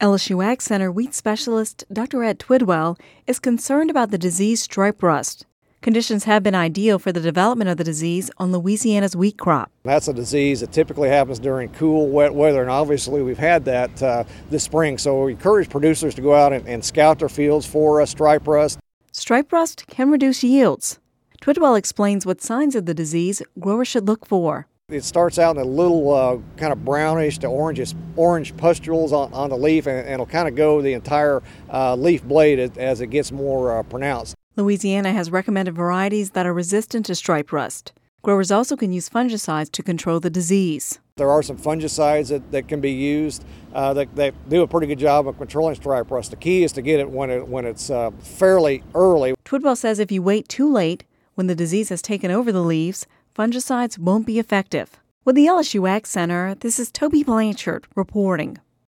LSU Ag Center wheat specialist Dr. Ed Twidwell is concerned about the disease stripe rust. Conditions have been ideal for the development of the disease on Louisiana's wheat crop. That's a disease that typically happens during cool, wet weather, and obviously we've had that this spring. So we encourage producers to go out and scout their fields for stripe rust. Stripe rust can reduce yields. Twidwell explains what signs of the disease growers should look for. It starts out in a little kind of brownish to orange pustules on the leaf, and it'll kind of go the entire leaf blade as it gets more pronounced. Louisiana has recommended varieties that are resistant to stripe rust. Growers also can use fungicides to control the disease. There are some fungicides that can be used that do a pretty good job of controlling stripe rust. The key is to get it when it's fairly early. Twidwell says if you wait too late, when the disease has taken over the leaves, fungicides won't be effective. With the LSU Ag Center, this is Toby Blanchard reporting.